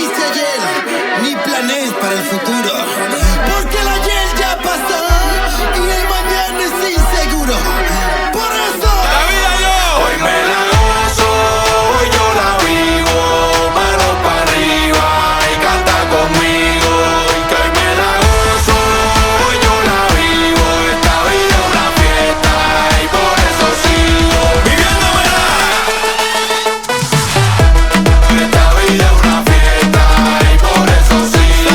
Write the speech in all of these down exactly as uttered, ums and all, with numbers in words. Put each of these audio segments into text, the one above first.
dice ayer, mi plan es para el futuro. Porque el ayer ya pasó y el mañana es inseguro. Por eso la vida yo hoy me la gozo, hoy yo la vivo. Mano para arriba y canta conmigo. Y que hoy me la gozo, hoy yo la vivo. Esta vida es una fiesta y por eso sigo viviéndomela. Esta vida es una fiesta y por eso sigo.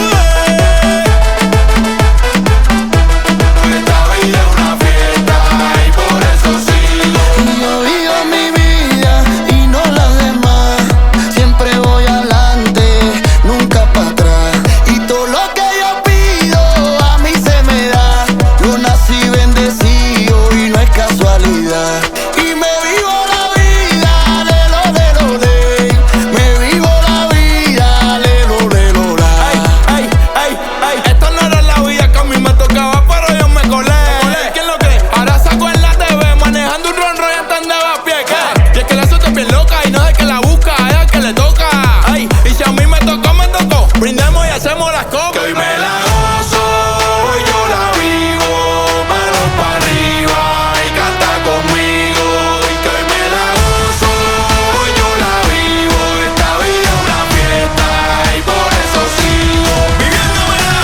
Esta vida es una fiesta y por eso sigo. yo vivo mi vida y no la demás. Siempre voy adelante, nunca para atrás. Y todo lo que yo pido a mí se me da. Yo nací bendecido y no es casualidad. Y me vivo la vida, de lo de lo de. Me vivo la vida, de lo de lo la. Ay, ay, ay, esto no era la vida que a mí me tocaba, pero yo me colé. ¿Quién lo cree? Ahora saco en la T V manejando un Rolls Royce andando a pie. ¿Qué? Y es que la suerte es bien loca y no es que la busca, es el que le toca. Ay, y si a mí me tocó, me tocó. Brindemos y hacemos las Que cosas. hoy me la gozo, hoy yo la vivo. Manos para arriba y canta conmigo. Y que hoy me la gozo, hoy yo la vivo. Esta vida es una fiesta y por eso sigo Viviéndomela.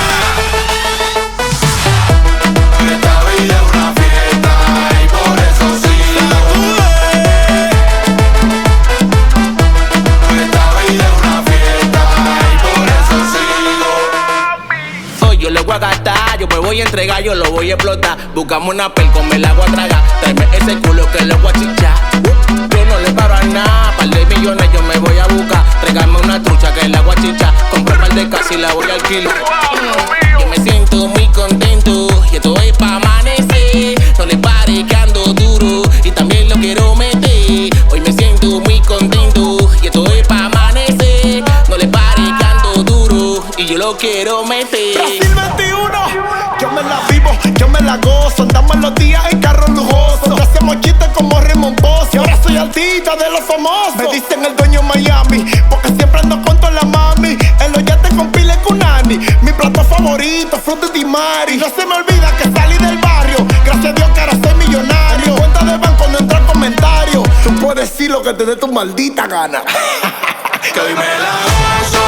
Esta vida es una fiesta y por eso sigo. Esta vida es una fiesta y por eso sigo. Hoy yo le voy a gastar, yo me voy a entregar, yo lo voy a explotar. Buscamos una pelco, me la voy a tragar. Tráeme ese culo que le voy a chichar. Yo no le paro a nada, par de millones yo me voy a buscar. Tráigame una trucha que la voy a chichar. Compré par de casa y la voy a alquilar. Yo me siento muy contento y esto es pa' amanecer. No le pare que ando duro y también lo quiero meter. Hoy me siento muy contento y esto es pa' amanecer. No le pare que ando duro y yo lo quiero meter. Brasil veintiuno, yo me la vivo, yo me la gozo. Andamos los días en carros lujosos. Ya hacemos chistes como Raymond Pozo. Y ahora soy artista de los famosos. Me dicen el dueño Miami, porque siempre ando con toda la mami. En los yates con pile Kunani. Mi plato favorito, fruta di mari. No se me olvida que salí del barrio. Gracias a Dios que ahora soy millonario. Mi cuenta de banco no entra comentario. Tú puedes decir lo que te dé tu maldita gana. Que hoy me la gozo,